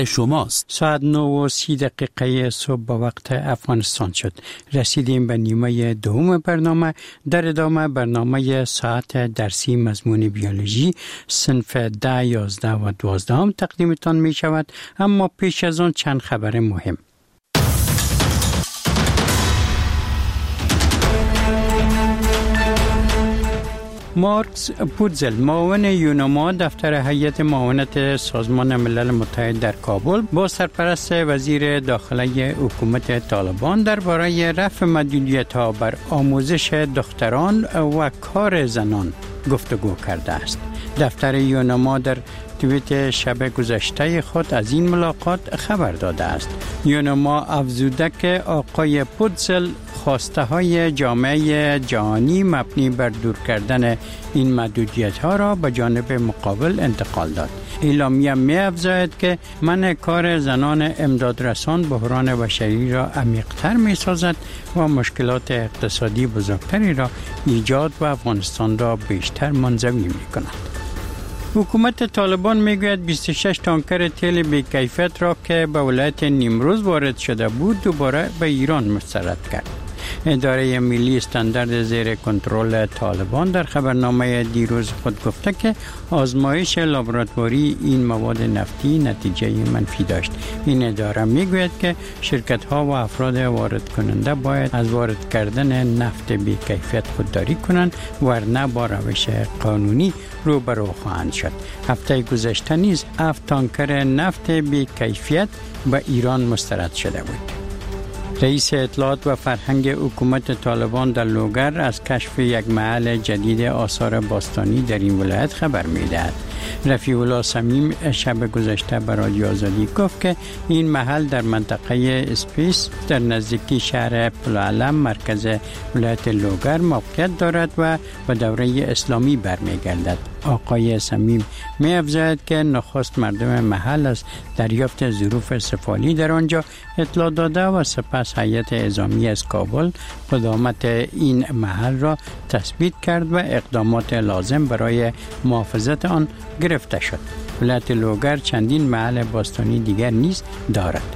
شماست. ساعت 9:30 صبح به وقت افغانستان شد. رسیدیم به نیمه دوم برنامه. در ادامه برنامه ساعت درسی مضمون بیولوژی صنف 10، 11 و 12 هم تقدیمتان می شود. اما پیش از آن چند خبر مهم. مارکس پودزل، معاون یونما دفتر هیئت معاونت سازمان ملل متحد در کابل، با سرپرست وزیر داخله حکومت طالبان درباره رفع محدودیت‌ها بر آموزش دختران و کار زنان گفتگو کرده است. دفتر یونما در توییت شب گذشته خود از این ملاقات خبر داده است. یونما افزوده که آقای پودزل خواسته های جامعه جهانی مبنی بر دور کردن این محدودیت ها را به جانب مقابل انتقال داد. اعلامیه می افزاید که منع کار زنان امدادرسان بحران بشری را عمیق‌تر می سازد و مشکلات اقتصادی بزرگتری را ایجاد و افغانستان را بیشتر منزوی می کند. حکومت طالبان میگوید 26 تانکر تیل بی‌کیفیت را که به ولایت نیمروز وارد شده بود دوباره به ایران مسترد کرد. اداره ملی استاندارد زیر کنترل طالبان در خبرنامه دیروز خود گفته که آزمایش لابراتواری این مواد نفتی نتیجه منفی داشت. این اداره میگوید که شرکت‌ها و افراد وارد کننده باید از وارد کردن نفت بی‌کیفیت خودداری کنند ورنه با روش قانونی روبرو خواهند شد. هفته گذشته نیز 7 تانکر نفت بی‌کیفیت به ایران مسترد شده بود. رئیس اطلاعات و فرهنگ حکومت طالبان در لوگر از کشف یک محل جدید آثار باستانی در این ولایت خبر می‌دهد. رفیع الله صمیم شب گذشته به رادیو آزادی گفت که این محل در منطقه اسپیس در نزدیکی شهر پلعلم مرکز ولایت لوگر موقعیت دارد و به دوره اسلامی برمیگردد. آقای صمیم می افزاید که نخست مردم محل از دریافت ظروف سفالی در آنجا اطلاع داده و سپس هیئت اعزامی از کابل قدامت این محل را تثبیت کرد و اقدامات لازم برای محافظت آن گرفته شد. ولایت لوگر چندین محل باستانی دیگر نیز دارد.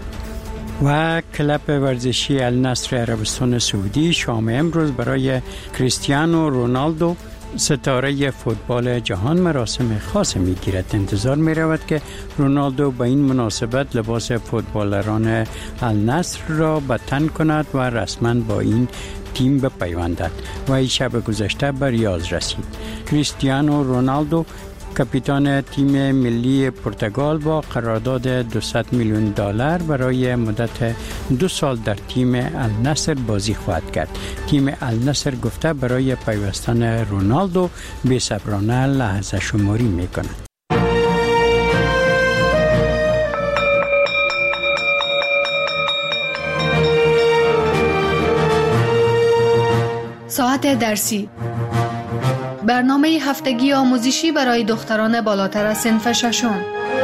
و کلب ورزشی النصر عربستان سعودی شام امروز برای کریستیانو رونالدو ستاره فوتبال جهان مراسم خاص می‌گیرد. انتظار می‌رود که رونالدو به این مناسبت لباس فوتبالران النصر را به تن کند و رسما با این تیم بپیوندد و این شب گذشته به ریاض رسید. کریستیانو رونالدو کاپیتان تیم ملی پرتغال با قرارداد $200 میلیون برای مدت 2 سال در تیم النصر بازی خواهد کرد. تیم النصر گفته برای پیوستن رونالدو بی‌صبرانه لحظه شماری می‌کند. ساعت درسی، برنامه هفتگی آموزشی برای دختران بالاتر از صنف ششم.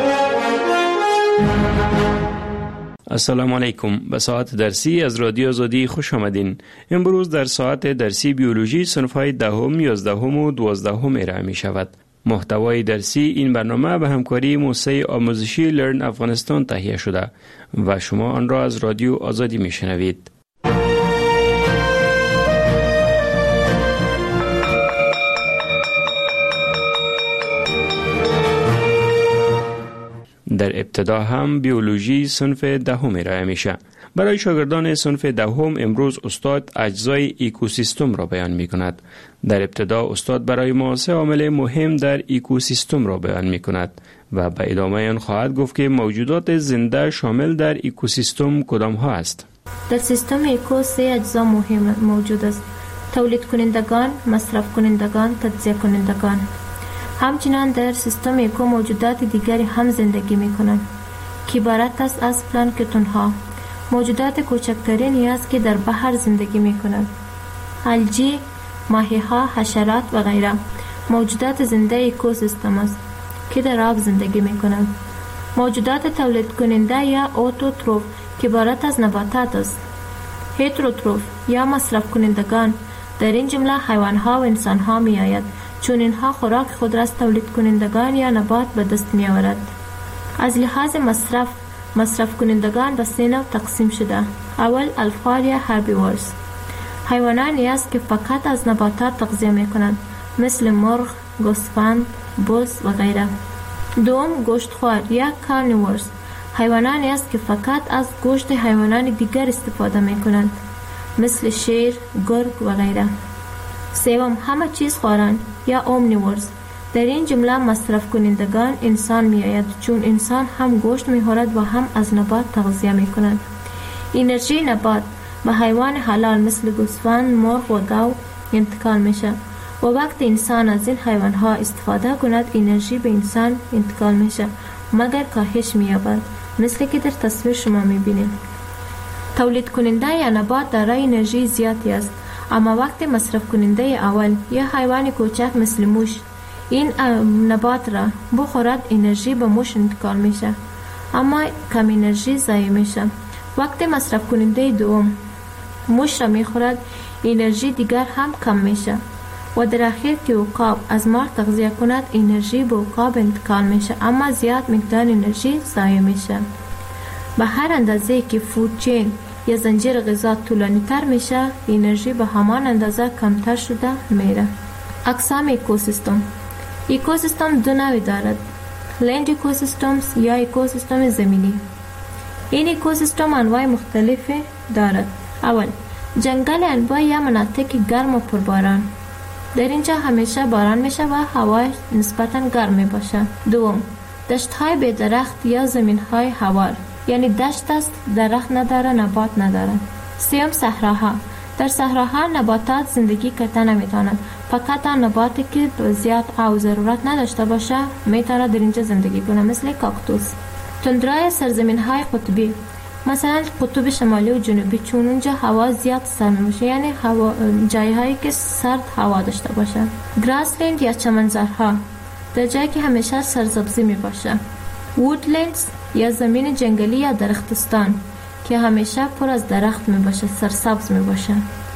السلام علیکم. به ساعت درسی از رادیو آزادی خوش آمدین. امروز در ساعت درسی بیولوژی صنف‌های 10، 11 و 12 ارائه می شود. محتوای درسی این برنامه به همکاری موسسه آموزشی لرن افغانستان تهیه شده و شما آن را از رادیو آزادی می شنوید. در ابتدا هم بیولوژی صنف 10 ارائه میشه. برای شاگردان صنف 10 امروز استاد اجزای اکوسیستم را بیان می کند. در ابتدا استاد برای ما 3 عامل مهم در اکوسیستم را بیان می کند و به ادامه آن خواهد گفت که موجودات زنده شامل در اکوسیستم کدام ها است. در سیستم اکو 3 اجزا مهم موجود است: تولید کنندگان، مصرف کنندگان، تجزیه کنندگان. همچنین در سیستم اکو موجودات دیگری هم زندگی می کنند که عبارت است از پلانکتون ها، موجودات کوچکترینی است که در بحر زندگی می کنند. الژی، ماهی ها، حشرات و غیره موجودات زنده اکوسیستم است که در آب زندگی می کنند. موجودات تولید کننده یا اوتوتروف که عبارت از نباتات است. هتروتروف یا مصرف کنندگان در این جمله حیوان ها و انسان ها می آید، چون اینها خوراک خود را از تولید کنندگان یا نبات به دست می آورد. از لحاظ مصرف مصرف کنندگان به 3 نوع تقسیم شده. اول الفقار یا هربیورز، حیوانانی است که فقط از نباتات تغذیه می کنند مثل مرغ، گوسفند، بز و غیره. دوم گوشتخوار یا کارنیورز، حیوانانی است که فقط از گوشت حیوانات دیگر استفاده می کنند مثل شیر، گرگ و غیره. سوم همه چیز خورند یا اومنیورز، در این جمله مصرف کنندگان انسان می آید چون انسان هم گوشت می خورد و هم از نبات تغذیه می کند. انرژی نبات به حیوان حلال مثل گوسفند، مرغ و گاو انتقال می شود و وقتی انسان از این حیوان ها استفاده کند انرژی به انسان انتقال می شود مگر کاهش می یابد، مثل که در تصویر شما می بینید. تولید کننده یا نبات دارای انرژی زیادی است، اما وقتی مصرف کننده اول یا حیوان کوچک مثل موش این نبات را بخورد انرژی به موش انتقال میشه اما کم انرژی ضایع میشه. وقتی مصرف کننده دوم موش را میخورد انرژی دیگر هم کم میشه و در اخیر که عقاب از مار تغذیه کند انرژی به عقاب انتقال میشه اما زیاد مقدار انرژی ضایع میشه. به هر اندازه که فود چین یا زنجیر غذا طولانی تر میشه انرژی به همان اندازه کمتر شده میره. اقسام اکوسیستم. اکوسیستم دو نوع دارد، لند اکوسیستمز یا اکوسیستم زمینی. این اکوسیستم انواع مختلفی دارد. اول جنگل انواع یا مناطق گرم و پرباران، در اینجا همیشه باران میشه و هوا نسبتا گرم می باشه. دوم دشت های بی درخت یا زمین های هوار، یعنی دشت است درخت نداره نبات نداره. سوم صحراها، در صحراها نباتات زندگی کردن نمیتونند، فقط آن نباتی که زیاد آب ضرورت نداشته باشه میتونه در اینجا زندگی کنه مثل کاکتوس. تندرای سرزمین های قطبی، مثلا قطب شمالی و جنوبی، چون اونجا هوا زیاد سرد میشه یعنی جایی هایی که سرد هوا داشته باشه. گراسلند یا چمنزارها، در جایی که همیشه سرسبزی می باشه. وودلندز یا زمین جنگلی یا درختستان که همیشه پر از درخت می باشه، سرسبز می باشه.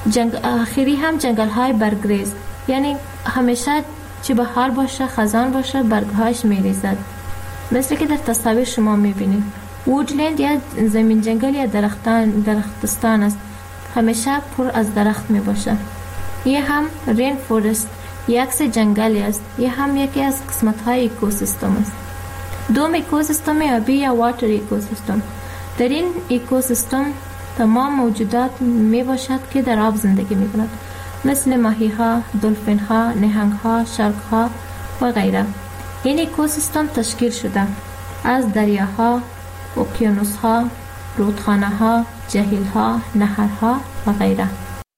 آخری هم جنگل های برگریز، یعنی همیشه چه بهار باشه خزان باشه برگهاش می ریزد، مثل که در تصاویر شما می بینید. وودلند یا زمین جنگل یا درختستان است، همیشه پر از درخت می باشه. یه هم رین فورست یک عکس جنگلی است، یه هم یکی از قسمت های اکوسیستم است. دوم اکوسیستم آبی یا واتر اکوسیستم، در این اکوسیستم تمام موجودات می باشد که در آب زندگی می کند مثل ماهی ها، دلفین ها، نهنگ ها، شارک ها و غیره. این اکوسیستم تشکیل شده از دریاها، اقیانوس ها، رودخانه ها، جهیل ها، نهرها و غیره.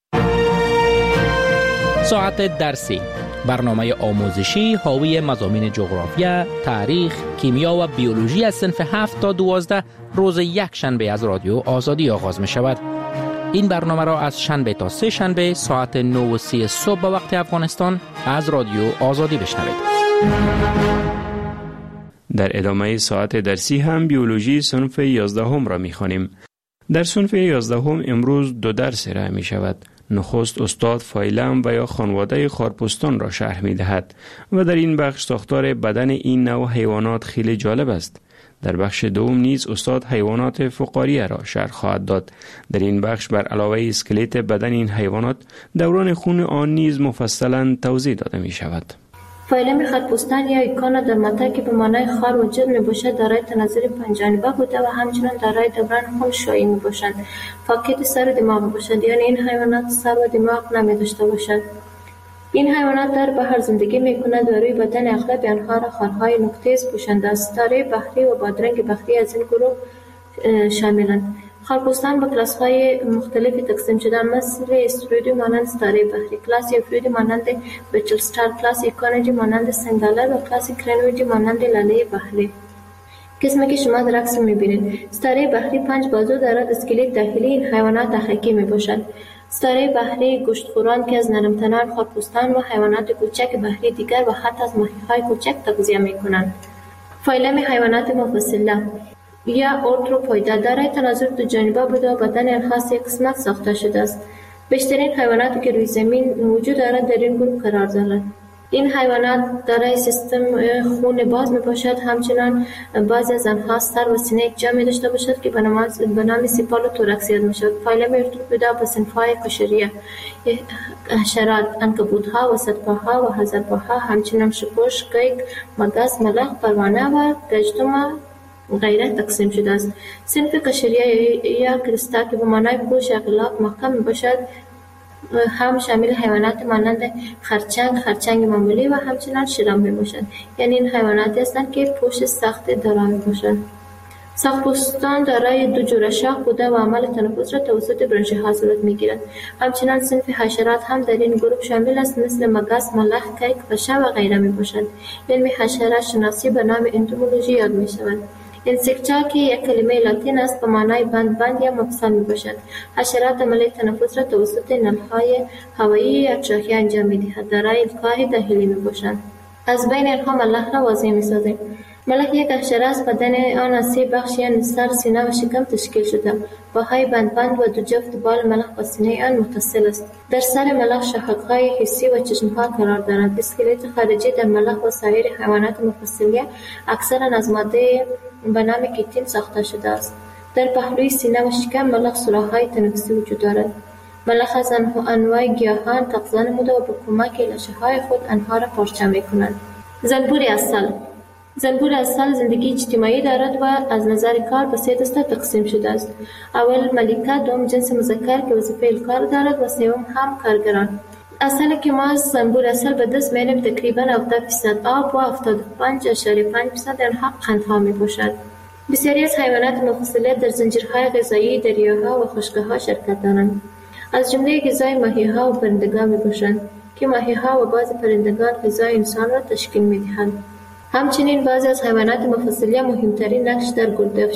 ساعت درسی، برنامه آموزشی حاوی مضامین جغرافیا، تاریخ، کیمیا و بیولوژی از صنف 7 تا 12 روز یک شنبه از رادیو آزادی آغاز می شود. این برنامه را از شنبه تا سه شنبه ساعت 9:30 صبح به وقت افغانستان از رادیو آزادی بشنوید. در ادامه ساعت درسی هم بیولوژی صنف 11 را می خوانیم. در صنف 11 امروز 2 درس ارائه می شود. نخست استاد فایلم و یا خانواده خارپستان را شرح می دهد و در این بخش ساختار بدن این نوع حیوانات خیلی جالب است. در بخش دوم نیز استاد حیوانات فقاریه را شرح خواهد داد. در این بخش بر علاوه اسکلت بدن این حیوانات دوران خون آن نیز مفصلا توضیح داده می شود. فایلم خارپستان یا ایکانا در ماده که به معنای خار وجود می باشد دارای تناظر پنجانبه بوده و همچنان دارای دوران خون شایی می باشند. فقط سر و دماغ باشد، یعنی این حیوانات سر و دماغ نمی داشته باشد. این حیوانات در بحر زندگی می کنند و روی بدن اغلب آنها را خارهای نقطه‌ای پوشانده است. ستاره بحری و بادرنگ بحری از این گروه شاملند. خارپستان به کلاس‌های مختلفی تقسیم شده مثل استرویدی مانند ستاره بحری، کلاس یوفریدی مانند بچل ستار، کلاس ایکونیدی مانند سنگالر و کلاس کرنویدی مانند لاله بحری. قسمی که شما در عکس می‌بینید ستاره بحری 5 بازو دارد. اسکلت داخلی این حیوانات دقیقی میباشد. ستاره بحری گوشتخوران که از نرمتنان خارپستان و حیوانات کوچک بحری دیگر و حتی از ماهی‌های کوچک تغذیه می‌کنند. فایلم حیوانات مفصله یا ارتروپویدا دارای تناظر دو جانبه بوده و بدن آنها 3 قسمت ساخته شده است. بیشترین حیواناتی که روی زمین وجود دارند در این گروه قرار دارند. این حیوانات دارای سیستم خون باز می باشد. همچنان بعضی از آنها سر و سینه یک جا می داشته باشد که به نام سیپال و تورکس یاد می شود. فایله مرتبط به صنف‌های کشریه، حشرات، عنکبوت‌ها، وسطپاها و هزارپاها، همچنین شپش، قیق، مگس، ملخ، پروانه و گژدهم غیره تقسیم شده است. صنف کشریه یا کرستا که به معنای پوش یا غلاف محکم می باشد هم شامل حیوانات مانند خرچنگ معمولی و همچنین شیران می باشد. یعنی این حیواناتی هستند که پوست سخت دارا می باشند. سخت‌پوستان دارای دو جوره شاخ بوده و عمل تنفس را توسط برانشی‌ها صورت می‌گیرد. همچنین صنف حشرات هم در این گروه شامل است، مثل مگس، ملخ، کیک، پشه و غیره می‌باشند. علم حشرات شناسی به نام انتومولوژی یاد می‌شود. انسکتا که یک کلمه لاتین است به معنای بند یا مفصل می‌باشد. حشرات عمل تنفس را توسط نل‌های هوایی یا تراکه انجام می‌دهد. دارای القاء داخلی می‌باشند. از بین آنها ملخ را واضح می‌سازیم. ملخ یک حشره است. بدن آن از 3 بخش یعنی سر، سینه و شکم تشکیل شده. پاهای بند و 2 جفت بال ملخ با سینه آن متصل است. در سر ملخ شاخک‌های حسی و چشم‌ها قرار دارد. اسکلت خارجی در ملخ و سایر حیوانات مفصلیه اکثرا از ماده به نام کیتین ساخته شده است. در پهلوی سینه و شکم ملخ سوراخ‌های تنفسی وجود دارد. ملخ از انواع گیاهان تغذیه نموده و به کمک لاشه‌های خود آنها را پارچه می‌کنند. زنبور عسل زندگی اجتماعی دارد و از نظر کار به 3 دسته تقسیم شده است. اول ملکه، دوم جنس مذکر که وظیفه الکار دارد و سوم هم کارگران. عسلی که ما از زنبور عسل به دست می‌آوریم تقریباً 70% آب و 75.5% آنها قندها می‌باشد. بسیاری از حیوانات مفصلیه در زنجیرهای غذایی دریاها و خشک‌ها شرکت دارند. از جمله غذای ماهی‌ها و پرندگان می‌باشند که ماهی‌ها و بعضی پرندگان غذای انسان را تشکیل می‌دهند. همچنین بعضی از حیوانات مفصلیه مهمترین نقش در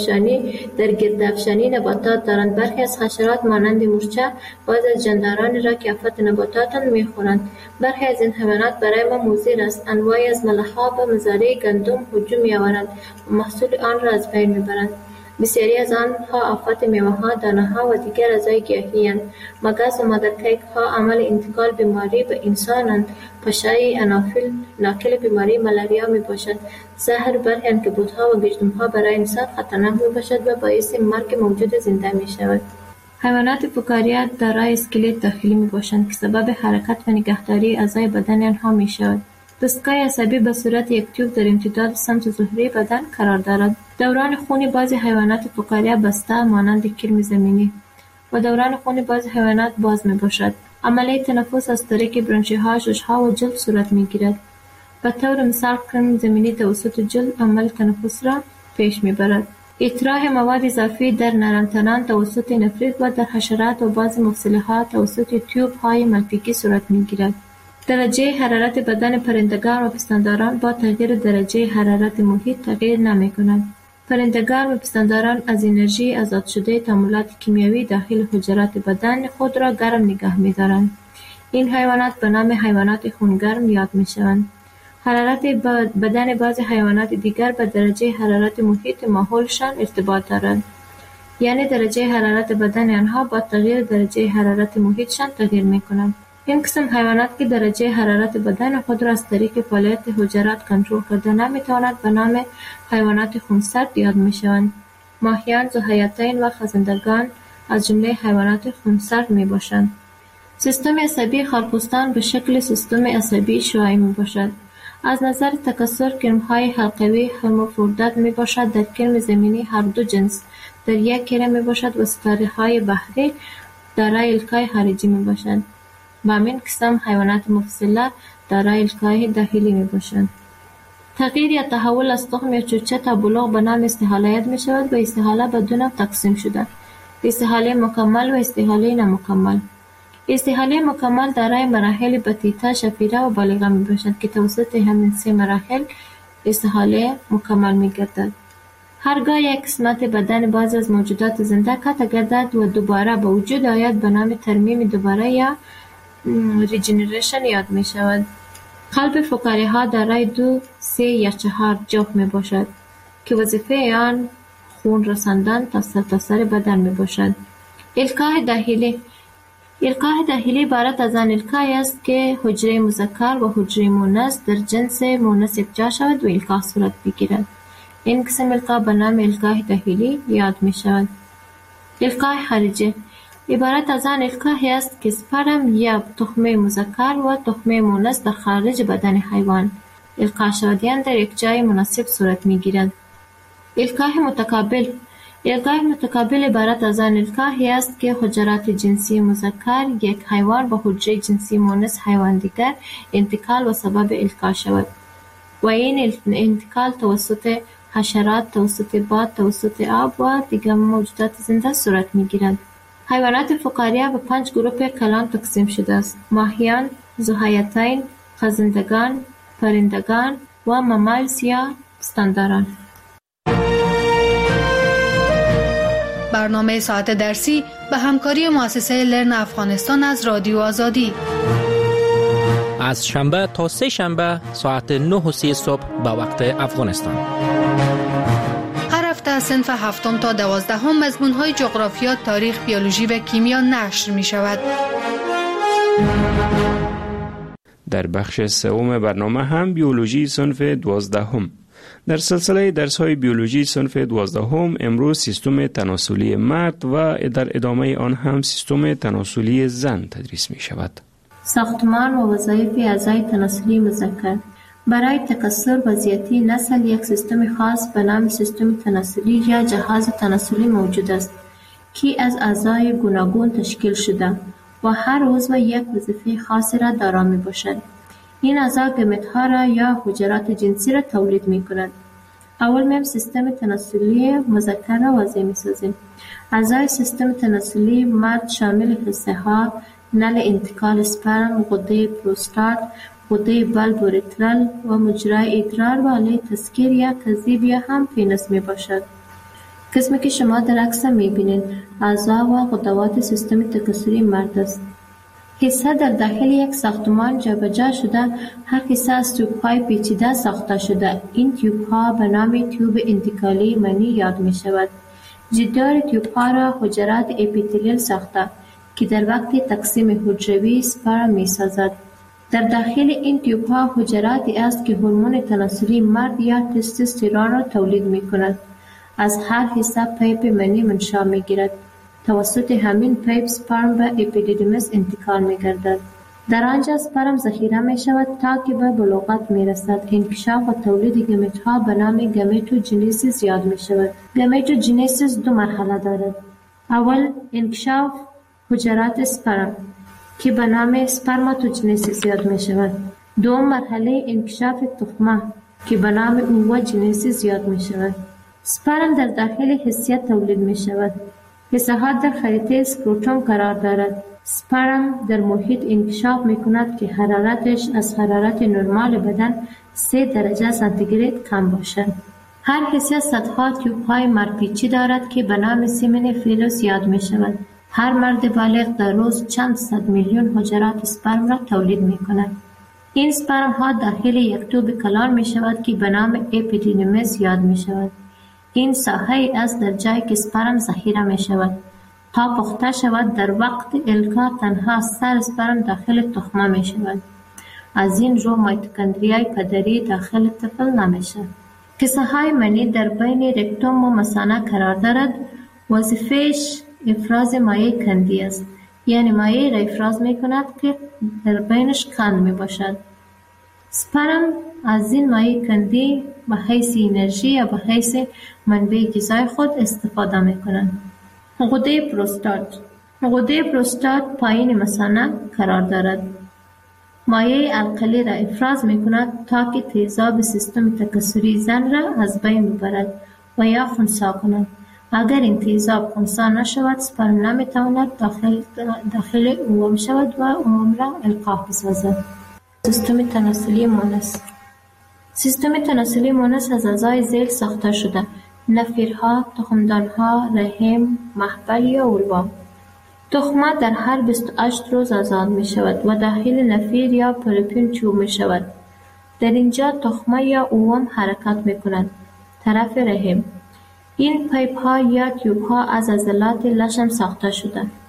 گردافشانی نباتات دارند. برخی از حشرات مانند مورچه بعضی از جاندارانی را که آفت نباتات می‌خورند. برخی از این حیوانات برای ما مضر است. انواعی از ملخ‌ها به مزارع گندم هجوم می‌آورند و محصول آن را از بین می‌برند. بسیاری از آنها آفت میوه‌ها، دانه‌ها و دیگر اعضای گیاهی‌اند. مگس و مادرکیک‌ها عامل انتقال بیماری به انسان‌اند. پشه انافیل ناقل بیماری ملاریا میباشد. زهر برخی عنکبوت‌ها و گژدهم‌ها برای انسان خطرناک میباشد و باعث مرگ موجود زنده میشود. حیوانات فکاریه دارای اسکلت داخلی میباشند که سبب حرکت و نگهداری اعضای بدن آنها میشود. دستگاه عصبی به صورت یک تیوب در امتداد سمت ظهری بدن قرار دارد. دوران خون بعضی حیوانات فکاریه بسته مانند کرم زمینی و دوران خون بعضی حیوانات باز میباشد. عملیه تنفس از طریق برانشی‌ها، شش‌ها و جلد صورت میگیرد. به طور مثال کرم زمینی توسط جلد عمل تنفس را پیش میبرد. اطراح مواد اضافی در نرم‌تنان توسط نفریت و در حشرات و بعضی مفصلی‌ها توسط تیوب‌های ملفیکی صورت میگیرد. درجه حرارت بدن پرندگان و پستانداران با تغییر درجه حرارت محیط تغییر نمی‌کند. پرندگان و پستانداران از انرژی آزاد شده تعاملات کیمیایی داخل حجرات بدن خود را گرم نگه می‌دارند. این حیوانات به نام حیوانات خونگرم یاد می‌شوند. حرارت بدن بعضی حیوانات دیگر به درجه حرارت محیط ماحولشان ارتباط دارد. یعنی درجه حرارت بدن آنها با تغییر درجه حرارت محیطشان تغییر می‌کند. این قسم حیوانات که درجه حرارت بدن خود را از طریق فعالیت حجرات کنترل کرده نمی‌توانند به نام حیوانات خونسرد یاد می‌شوند. ماهیان، ذوحیاتین و خزندگان از جمله حیوانات خونسرد میباشند. سیستم عصبی خارپوستان به شکل سیستم عصبی شعاعی میباشد. از نظر تکثر کرم‌های حلقوی هرمافرودیت میباشد. در کرم زمینی هر دو جنس در یک کره میباشد و ستاره‌های بحری دارای القای خارجی میباشند. با همین قسم حیوانات مفصله دارای القای داخلی میباشند. تغییر یا تحول از تخم یا چوچه تا بلوغ به نام استحاله یاد می شود و استحاله به دو نوع تقسیم شده: استحاله مکمل و استحاله نامکمل. استحاله مکمل دارای مراحل بطیطه، شفیره و بالغه می باشد که توسط همین 3 مراحل استحاله مکمل می گردد. هرگاه یک قسمت بدن بعضی از موجودات زنده قطع گردد و دوباره به وجود آید به نام ترمیم دوباره یا ریجنریشن یاد می شود. قلب فکاریه ها دارای 2، 3 یا 4 جوف می باشد که وظیفه آن خون رساندن تا سرتاسر بدن می باشد. القای داخلی. القاح داخلی عبارت از آن القاحی است که حجره مذکر و حجره مؤنث در جنس مؤنث یکجا شود و القاح صورت بگیرد. این قسم القاح به نام القاح داخلی یاد می شود. القاح خارجی عبارت از آن القاحی است که سپرم یا تخمه مذکر و تخمه مؤنث در خارج بدن حیوان القاح شده‌اند در یک جای مناسب صورت می گیرد. القاح متقابل متقابل عبارت از آن القاحی است که حجرات جنسی مذکر یک حیوان به حجره جنسی مؤنث حیوان دیگر انتقال و سبب القاح شود و این انتقال توسط حشرات، توسط باد، توسط آب و دیگر موجودات زنده صورت می‌گیرد. حیوانات فقاریه به 5 گروه کلان تقسیم شده است: ماهیان، ذوحیاتین، خزندگان، پرندگان و مامالز یا پستانداران. برنامه ساعت درسی به همکاری مؤسسه لرن افغانستان از رادیو آزادی از شنبه تا سه شنبه ساعت 9:30 صبح به وقت افغانستان. هر هفته از صنف 7 تا 12 مضمون‌های جغرافیا، تاریخ، بیولوژی و کیمیا نشر می شود. در بخش سوم برنامه هم بیولوژی صنف 12. در سلسله درس‌های بیولوژی صنف 12 امروز سیستم تناسلی مرد و در ادامه آن هم سیستم تناسلی زن تدریس می شود. ساختمان و وظایف اعضای تناسلی مذکر. برای تکثر و زیاتی نسل یک سیستم خاص به نام سیستم تناسلی یا جهاز تناسلی موجود است که از اعضای گوناگون تشکیل شده و هر عضو یک وظیفه خاصی را دارا می باشد. این اعضا گمیت‌ها را یا حجرات جنسی را تولید می کند. اول میم سیستم تناسلی مذکر را واضح می سازیم. اعضای سیستم تناسلی مرد شامل حصه ها، نل انتقال اسپرم، غده پروستات، غده بلب اوریترال و مجرای ادرار و آله تسکیر یا کذیب یا هم پینس می باشد. قسمی که شما در عکس می بینید اعضا و غدوات سیستم تکثری مرد است. حصه در داخل یک ساختمان جابجا شده، هر حصه از تیوب‌های پیچیده ساخته شده. این تیوب‌ها به نام تیوب انتقالی منی یاد می شود. جدار تیوب‌ها را حجرات اپیتلیل ساخته که در وقت تقسیم حجروی سپرم می سازد. در داخل این تیوب‌ها حجراتی است که هورمون تناسلی مرد یا تستوسترون را تولید می کند. از هر حصه پیپ منی منشأ می گیرد. توسط همین پیپ سپرم به اپیدیدیمس انتقال می گردد. در آنجا سپرم ذخیره می شود تا که به بلوغت می رسد. انکشاف و تولید گمیت ها به نام گمیتوجنیسیس یاد می شود. گمیتوجنیسیس 2 مرحله دارد. اول انکشاف حجرات سپرم که به نام سپرماتوجنیسیس یاد می شود. دوم مرحله انکشاف تخمه که به نام اووجنیسیس یاد می شود. سپرم در داخل حسیه تولید می شود. حصه ها در خریطه اسکروتوم قرار دارد. سپرم در محیط انکشاف می کند که حرارتش از حرارت نرمال بدن 3 درجه سانتیگراد کم باشد. هر حصه صدها تیوب های مرپیچی دارد که به نام سیمن فیلوس یاد می شود. هر مرد بالغ در روز چند صد میلیون حجرات سپرم را تولید می کند. این سپرم ها داخل یک توب کلان می شود که به نام اپیدیدیمس یاد می شود. این ساحه است در جایی که سپرم ذخیره می شود. تا پخته شود در وقت القا تنها سر سپرم داخل تخمه می شود. از این رو میتوکندریای پدری داخل طفل نمیشه. حصه های منی در بین رکتوم و مثانه قرار دارد. وظیفهش افراز مایع کندی است. یعنی مایع را افراز می کند که در بینش کند می باشد. سپرم از این مایع کندی به حیث انرژی یا به حیث منبع غذای خود استفاده می کنند. غده پروستات پایین مثانه قرار دارد. مایع القلی را افراز می کند تا که تیزاب سیستم تکثری زن را از بین ببرد و یا خنثی کند. اگر این تیزاب خنثی نشود سپرم نمی تواند داخل اوم شود و اوم را القاح بسازد. سیستم تناسلی مؤنث. سیستم تناسلی مؤنث از اعضای ذیل ساخته شده: نفیرها، تخمدانها، رحم، محبل یا اولوا. تخمه در هر 28 روز آزاد می شود و داخل نفیر یا پولیپین چوب می شود. در اینجا تخمه یا اوم حرکت می کند. طرف رحم. این پیپ ها یا تیوب ها از عضلات لشم ساخته شده.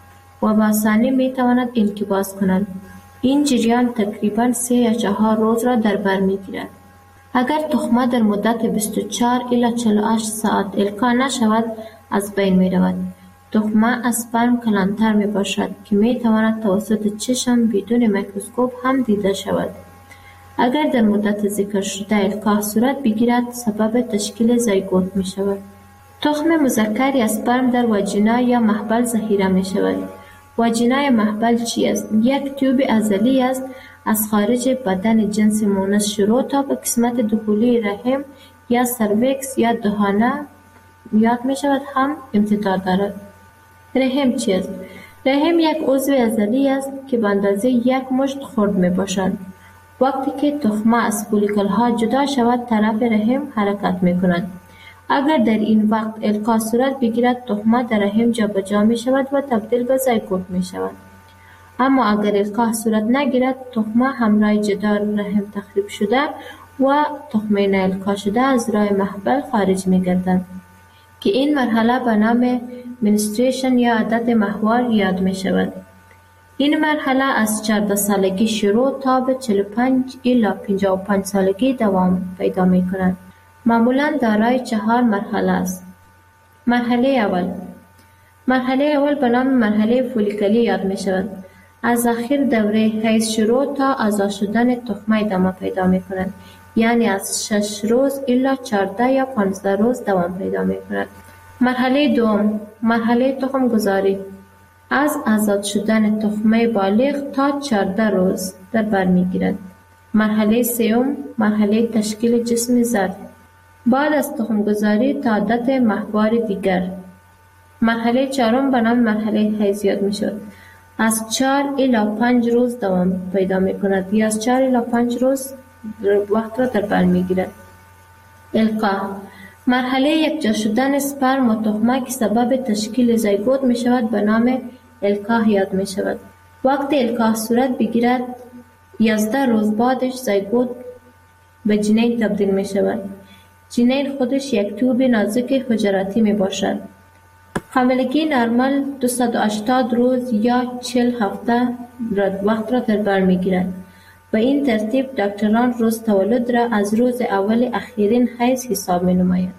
و با آسانی می تواند انقباض کند. این جریان تقریباً 3 یا 4 روز را در بر می گیرد. اگر تخمه در مدت 24 الی 48 ساعت القا نشود از بین می رود. تخمه از اسپرم کلانتر می باشد که می تواند توسط چشم بدون میکروسکوپ هم دیده شود. اگر در مدت ذکر شده القاح صورت بگیرد سبب تشکیل زایگوت می شود. تخم مذکر یا اسپرم در واژینا یا محبل ذخیره می شود. واژینا یا محبل چی است؟ یک تیوب عضلی است از خارج بدن جنس مونس شروع تا به قسمت داخلی رحم یا سرویکس یا دهانه یاد می شود هم امتداد دارد. رحم چی است؟ رحم یک عضو عضلی است که به اندازه 1 مشت خرد می باشد. وقتی که تخمه از فولیکل ها جدا شود طرف رحم حرکت می کند. اگر در این وقت القاح صورت بگیرد تخمه در رحم جابجا می شود و تبدیل به زایگوت می شود. اما اگر القاح صورت نگیرد تخمه همراه جدار رحم تخریب شده و تخمه نالقاح شده از راه محبل خارج می گردد که این مرحله به نام منستریشن یا عادت ماهوار یاد می شود. این مرحله از 14 سالگی شروع تا به 45 الی 55 سالگی دوام پیدا می کند. معمولاً دارای 4 مرحله است. مرحله اول به نام مرحله فولیکلی یاد می شود. از آخر دوره حیض شروع تا آزاد شدن تخمه ادامه پیدا می کند. یعنی از 6 روز الی 14 یا 15 روز دوام پیدا می کند. مرحله دوم، مرحله تخم گذاری، از آزاد شدن تخمه بالغ تا 14 روز در بر می گیرد. مرحله سوم، مرحله تشکیل جسم زرد، بعد از تخم گذاری تا عادت ماهوار دیگر. مرحله چهارم به نام مرحله حیض یاد می شود. از 4 الی 5 روز دوام پیدا می کند یا از 4 الی 5 روز وقت را در بر می گیرد. القاح، مرحله یکجا شدن اسپرم و تخمه که سبب تشکیل زایگوت می شود به نام القاح یاد می شود. وقتی القاح صورت بگیرد 11 روز بعدش زایگوت به جنین تبدیل می شود. جنین خودش یک توب نازک حجراتی می باشد. حاملگی نرمال 280 روز یا 40 هفته وقت را در بر می گیرد. به این ترتیب دکتران روز تولد را از روز اول اخیرین حیض حساب می نماید.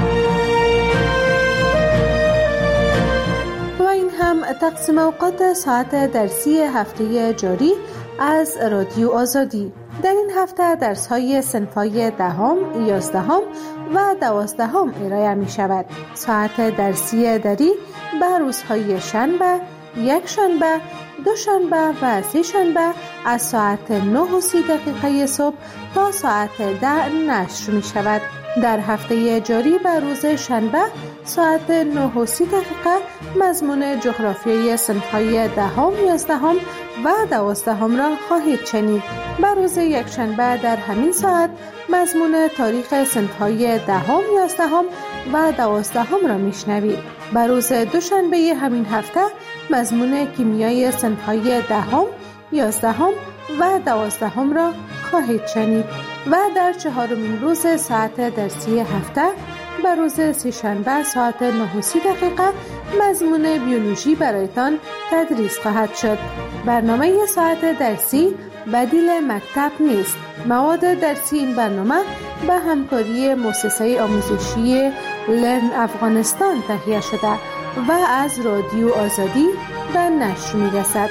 و این هم تقسیم اوقات ساعت درسی هفته جاری از رادیو آزادی. در این هفته درس‌های صنف‌های 10، 11 و 12 ارائه می شود. ساعت درسی دری به روزهای شنبه، یک شنبه، دو شنبه و سه شنبه از ساعت 9:30 صبح تا ساعت 10 نشر می شود. در هفته جاری به روز شنبه ساعت 9:30 مضمون جغرافیای صنف‌های 10، 11 و 12 را خواهید شنید. به روز یک شنبه در همین ساعت مضمون تاریخ صنف‌های 10، 11 و 12 را میشنوید. به روز دوشنبه همین هفته مضمون کیمیای صنف‌های 10، 11 و 12 را خواهید شنید و در 4مین روز ساعت درسی هفته به روز سه‌شنبه ساعت 9:30 مضمون بیولوژی برایتان تدریس خواهد شد. برنامه ساعت درسی بدیل مکتب نیست. مواد درسی این برنامه به همکاری مؤسسه آموزشی لرن افغانستان تهیه شده و از رادیو آزادی به نشر می‌رسد.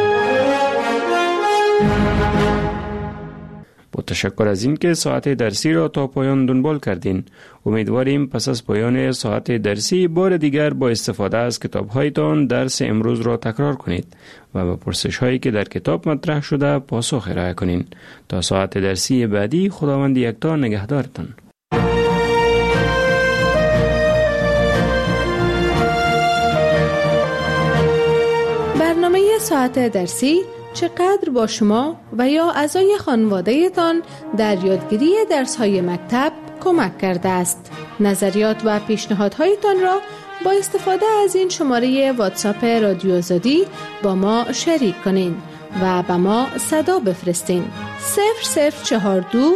با تشکر از این که ساعت درسی را تا پایان دنبال کردین. امیدواریم پس از پایان ساعت درسی بار دیگر با استفاده از کتاب‌هایتان درس امروز را تکرار کنید و به پرسش‌هایی که در کتاب مطرح شده پاسخ ارائه کنین. تا ساعت درسی بعدی خداوند یکتا نگهدارتان. برنامه ساعت درسی چقدر با شما و یا اعضای خانواده‌تان در یادگیری درس‌های مکتب کمک کرده است. نظریات و پیشنهادهایتان را با استفاده از این شماره واتساپ رادیو آزادی با ما شریک کنین و به ما صدا بفرستین. 0042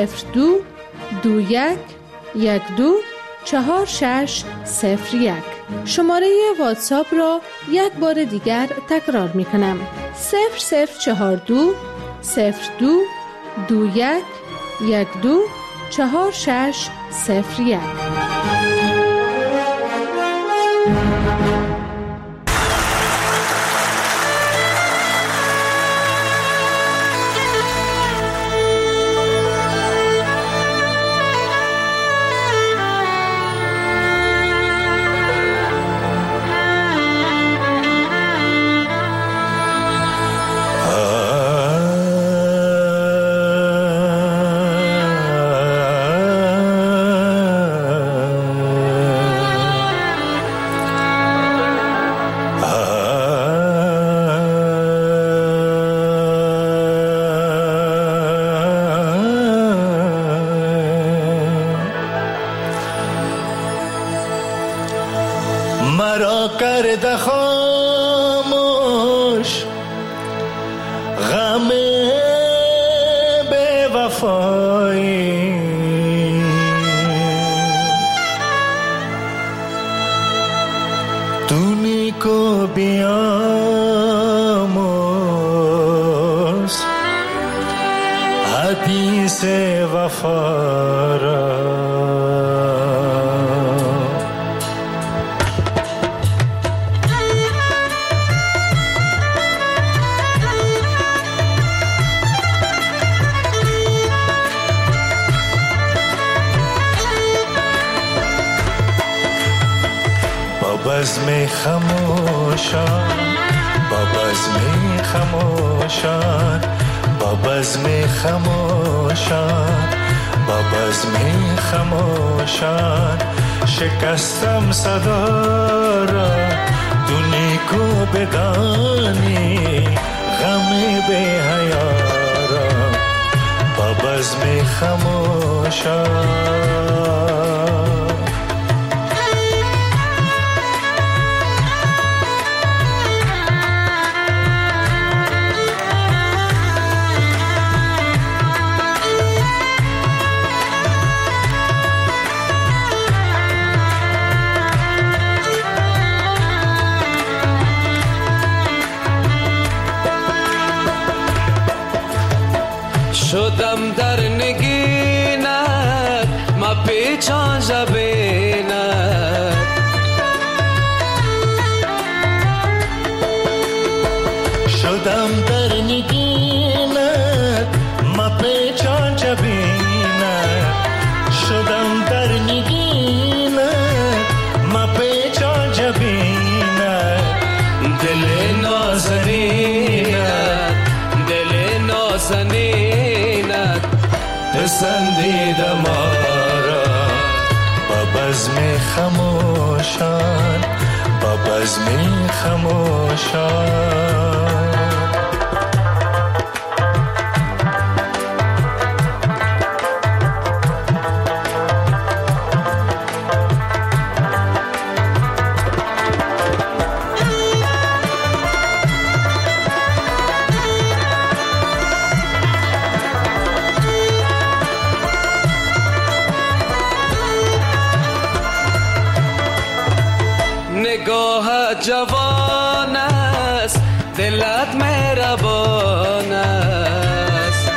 02 21 12 4601 شماره واتساپ را یک بار دیگر تکرار می کنم: 0042 02 21 12 4601. مرا کرده خاموش غم بے وفایی، تو نیکو بیاموز حدیث وفا را. بزم خموشان، با بزم خموشان، با بزم خموشان، با بزم خموشان، شکستم صدا را، تو نیکو بدانی غم بی حیا را. با بزم خموشان، شدم در نگینت ما پیچان جبینت، شدم در نگینت ما پیچان جبینت، شدم در نگینت ما پیچان جبینت. دل نازنینت، دل نازنینت پسندیده ما را. با بزم خموشان، با بزم خموشان، نگاه جوان است، دلت مهربان است.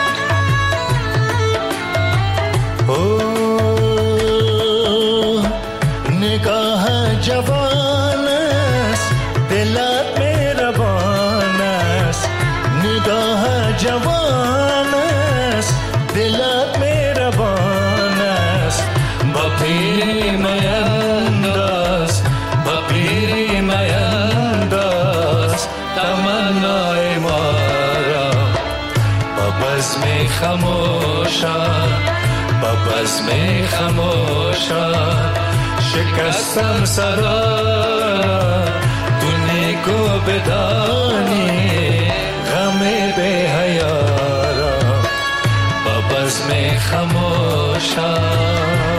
نگاه جوان است، دلت مهربان است. نگاه جوان است، دلت مهربان است. با پیری مینداز، با پیری مینداز تمنای ما را. با بزم خموشان، با بزم خموشان، شکستم صدا تو نیکو بدانی غم بی حیا را. با بزم خموشان